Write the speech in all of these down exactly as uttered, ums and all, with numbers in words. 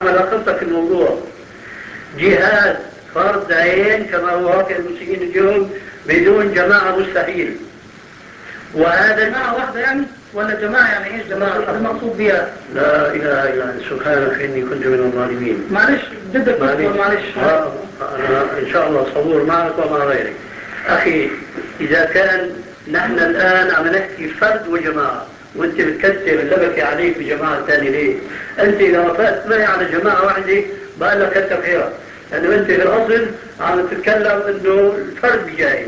علاقتك في الموضوع. جهاد فرض عين كما هو واقع المسلمين اليوم بدون جماعة مستحيل. وهذا جماعة واحدة يعني ولا جماعة يعني ايش جماعة؟ هذا المقصود بها. لا إله إلا أنت سبحانك إني كنت من الظالمين. معلش بدك تصبر معلش. أنا إن شاء الله صبور معك ومع غيرك. أخي إذا كان نحن الآن عم نحكي فرد وجماعة وأنت بتكسر اللبكة عليك بجماعة ثانية ليه؟ أنت إذا وافقت معي على جماعة واحدة بقول لك كتر خيرك، لأنه أنت في الأصل عم تتكلم إنه الفرد جاي.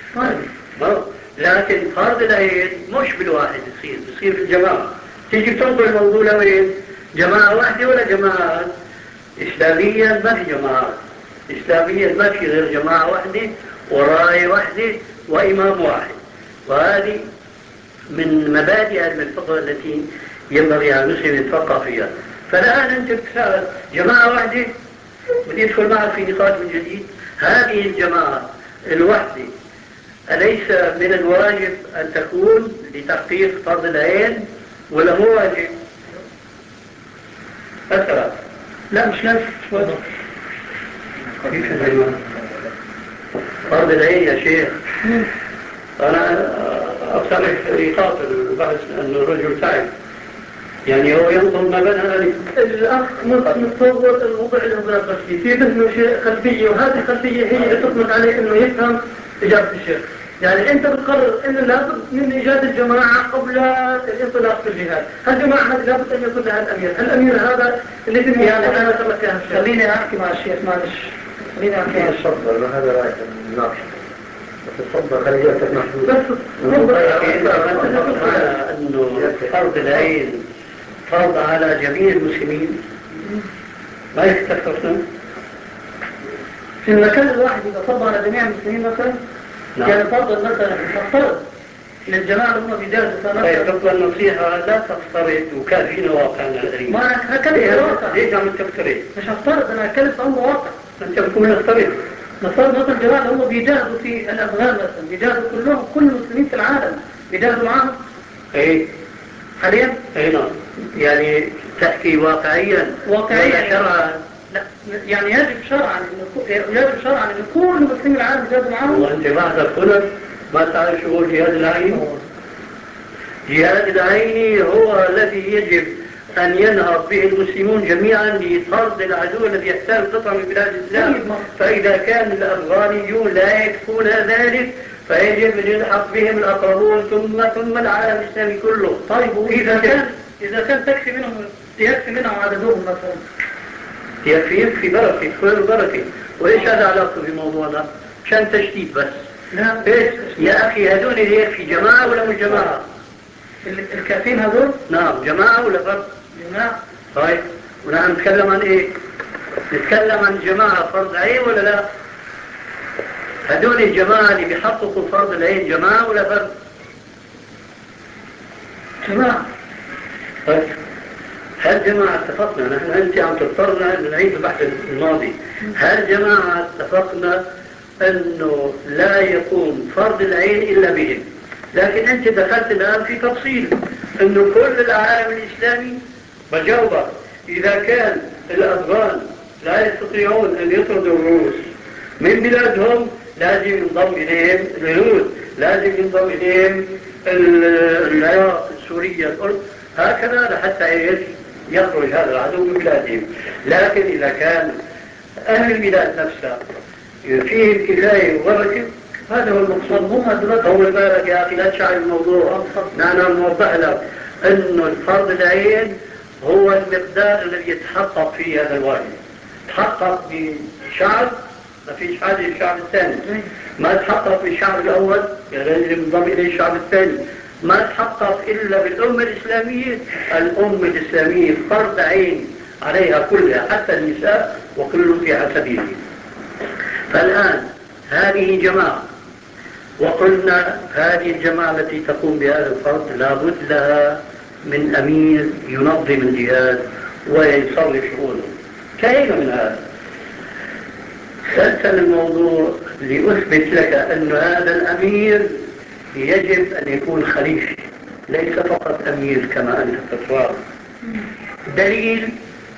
لكن فرض العين مش بالواحد يصير، بصير في الجماعة. تيجي تنظر الموضوع لوين؟ جماعة واحدة ولا جماعات؟ إسلاميا ما في جماعات، إسلاميا ما في غير جماعة واحدة وراية واحدة وإمام واحد، وهذه من مبادئ علم الفقه التي ينبغي على المسلم يتفقه فيها. فالآن أنت بتسأل جماعة واحدة بدي أدخل معك في نقاش من جديد. هذه الجماعة الوحدة أليس من الواجب أن تكون لتحقيق فرض العين ولا مو واجب؟ مثلا لا مش لازم واجب. كيف فرض العين يا شيخ؟ أنا أقترح إيقاف البحث أن الرجل تعب، يعني هو ينظم ما بين هذه. الأخ متصور الموضوع اللي هو بس فيه ذهنه شيء خلفية، وهذه الخلفية هي اللي تطلق عليه إنه يفهم إجابة الشيخ. يعني أنت بتقرر إنه لابد من إيجاد الجماعة قبل الانطلاق في الجهاد. هالجماعة هذه لابد أن يكون لها الأمير، الأمير هذا اللي في يعني أنا أترك فيها الشيخ. خليني أحكي مع الشيخ معلش. خليني أحكي مع الشيخ. تفضل، هذا رأيك الناقش. تفضل خليجاتك محدودة. بس تفضل. أنه فرض العين فرض على جميع المسلمين ما يستكترون في المكان الواحد إذا فرض على جميع المسلمين مثلا. نعم. يعني فرض مثلا تفترض للجماعة اللي هم بيجازوا فمثلا تبقى النصيحة لا تفترض وكافينا واقعنا الغريب. ما أنا هكلم واقع. ليش عم تفترض؟ مش هفترض، أنا هتكلم في أمر واقع. أنت بتكون نفترض. نفترض مثلا الجماعة اللي هم بيجاهدوا في الأفغان مثلا، بيجاهدوا كلهم كل المسلمين في العالم بيجاهدوا معهم. إيه حاليا؟ أي نعم. يعني تحكي واقعيا واقعيا شرعا. لا يعني يجب شرعا يجب شرعا ان كل مسلمين العالم يجاهدوا معهم. وانت بعد الخلف ما تعرف شو هو جهاد العين؟ جهاد العين هو الذي يجب أن ينهض به المسلمون جميعا لطرد العدو الذي يحتل قطعة من بلاد الإسلام. فإذا كان الأفغانيون لا يكفون ذلك فيجب أن يلحق بهم الأقربون ثم ثم العالم الإسلامي كله. طيب إذا كان إذا كان تكفي منهم يكفي منهم عددهم مثلا. يكفي يكفي بركة كل بركة. وإيش هذا علاقته بموضوعنا؟ عشان تشديد بس. نعم. إيش يا أخي هذول اللي يكفي جماعة ولا مش جماعة؟ الكافين هذول؟ نعم جماعة ولا فرد؟ جماعة. طيب ونحن نتكلم عن إيه؟ نتكلم عن جماعة فرض عين ولا لا؟ هذول الجماعة اللي بيحققوا فرض العين جماعة ولا فرد؟ جماعة. طيب هل جماعة اتفقنا نحن أنت عم تضطرنا نعيد البحث الماضي، هل جماعة اتفقنا أنه لا يقوم فرض العين إلا بهم؟ لكن أنت دخلت الآن في تفصيل أنه كل العالم الإسلامي. بجاوبك إذا كان الأفغان لا يستطيعون أن يطردوا الروس من بلادهم لازم ينضم إليهم الهنود، لازم ينضم إليهم العراق، سوريا، الأردن، هكذا لحتى يخرج هذا العدو من بلادهم. لكن إذا كان أهل البلاد نفسها فيهم كفاية وبركة هذا هو المقصود. هم طول بالك يا أخي لا تشعر الموضوع. نحن نوضح لك أنه الفرض العين هو المقدار الذي يتحقق فيه هذا الواجب. تحقق بشعب ما فيش حاجة للشعب الثاني، ما تحقق بالشعب الأول يعني ينضم إليه الشعب الثاني، ما تحقق إلا بالأمة الإسلامية. الأمة الإسلامية فرض عين عليها كلها حتى النساء وكل في حسبه. فالآن هذه جماعة وقلنا هذه الجماعة التي تقوم بهذا الفرض لابد لها من أمير ينظم الجهاد ويصرف شؤونه. كأين من هذا؟ سلسل الموضوع لأثبت لك أن هذا الأمير يجب أن يكون خليفة ليس فقط أمير كما أنت تتصور. دليل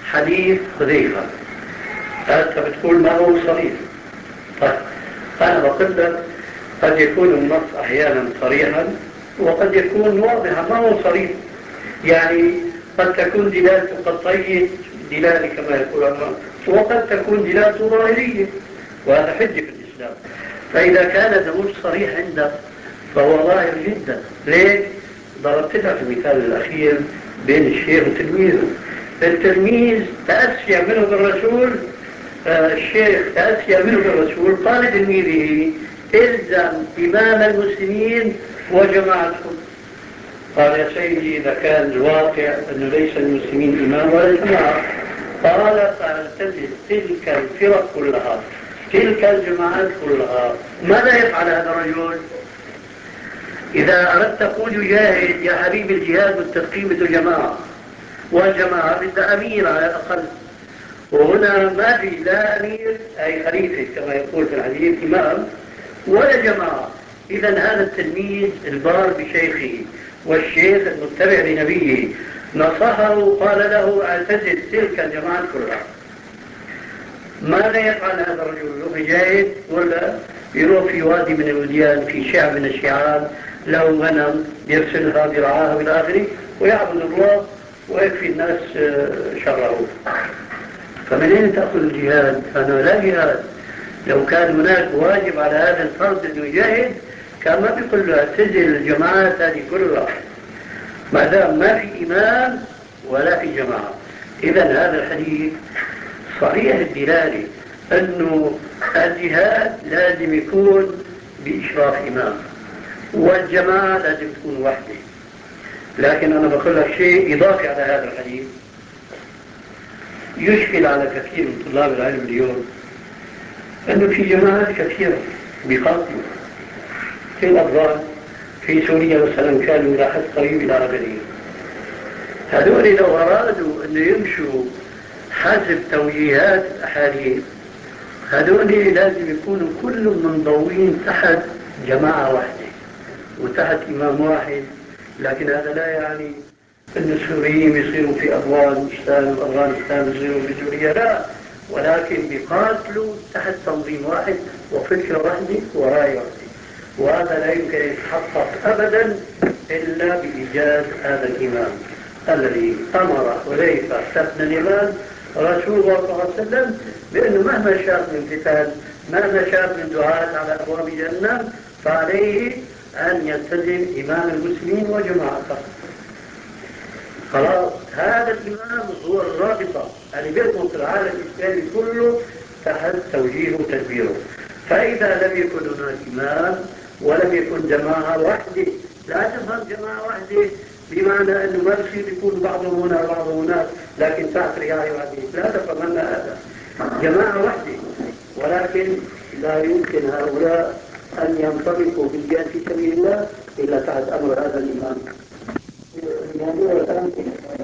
حديث حذيفة، أنت بتقول ما هو صريح. طيب أنا بقول لك قد يكون النص أحيانا صريحا وقد يكون واضحا ما هو صريح، يعني قد تكون دلالته قطعية دلالة كما يقول الله، وقد تكون دلالته ظاهرية، وهذا حجة في الإسلام. فإذا كان النص صريح عندك فهو ظاهر جدا. ليه؟ ضربت لك المثال الأخير بين الشيخ وتلميذه. التلميذ تأسي منه بالرسول، آه الشيخ تأسي منه بالرسول، قال لتلميذه الزم إمام المسلمين وجماعتهم. قال يا سيدي إذا كان الواقع أنه ليس المسلمين إمام ولا جماعة، قال فالتزم تلك الفرق كلها، تلك الجماعات كلها. ماذا يفعل هذا الرجل؟ إذا أردت تقول يجاهد يا حبيبي، الجهاد والتدقيق بده جماعة، والجماعة بدها أمير على الأقل، وهنا ما في لا أمير أي خليفة كما يقول في الحديث إمام ولا جماعة. إذا هذا التلميذ البار بشيخه والشيخ المتبع لنبيه نصحه وقال له اعتزل تلك الجماعات كلها. ماذا يفعل هذا الرجل؟ يروح يجاهد ولا يروح في وادي من الوديان في شعب من الشعاب له غنم يرسلها برعاها والى اخره ويعبد الله ويكفي الناس شره؟ فمن اين تاخذ الجهاد؟ انا لا جهاد. لو كان هناك واجب على هذا الفرد انه يجاهد كان ما بيقول له اعتزل الجماعات هذه كلها، ما دام ما في امام ولا في جماعه. اذا هذا الحديث صريح الدلاله انه الجهاد لازم يكون باشراف امام والجماعه لازم تكون وحده. لكن انا بقول لك شيء اضافي على هذا الحديث يشكل على كثير من طلاب العلم اليوم، انه في جماعات كثيره بيقاتلوا في الافغان في سوريا مثلا كانوا الى حد قريب الى اربعين. هذول لو ارادوا انه يمشوا حسب توجيهات الاحاديث هذول لازم يكونوا كلهم منضوين تحت جماعه واحده وتحت امام واحد. لكن هذا لا يعني ان السوريين يصيروا في افغانستان وافغانستان يصيروا في سوريا، لا، ولكن بيقاتلوا تحت تنظيم واحد وفكره واحده ورايه واحده. وهذا لا يمكن ان يتحقق ابدا الا بايجاد هذا الامام الذي امر حذيفه بن اليمان رسول الله صلى الله عليه وسلم بانه مهما شاف من فتن، مهما شاف من دعاة على ابواب جهنم، فعليه ان يلتزم امام المسلمين وجماعته. خلاص هذا الامام هو الرابطه اللي بيربط العالم الاسلامي كله تحت توجيهه وتدبيره. فاذا لم يكن هناك امام ولم يكن جماعه واحده، لا تفهم جماعه واحده بمعنى انه ما بصير يكون بعضهم هنا وبعضهم هناك لكن تحت رعايه واحده، لا تفهمن هذا. جماعه واحده ولكن لا يمكن هؤلاء ان ينطلقوا بالجهاد في سبيل الله الا تحت امر هذا الامام. الموضوع الآن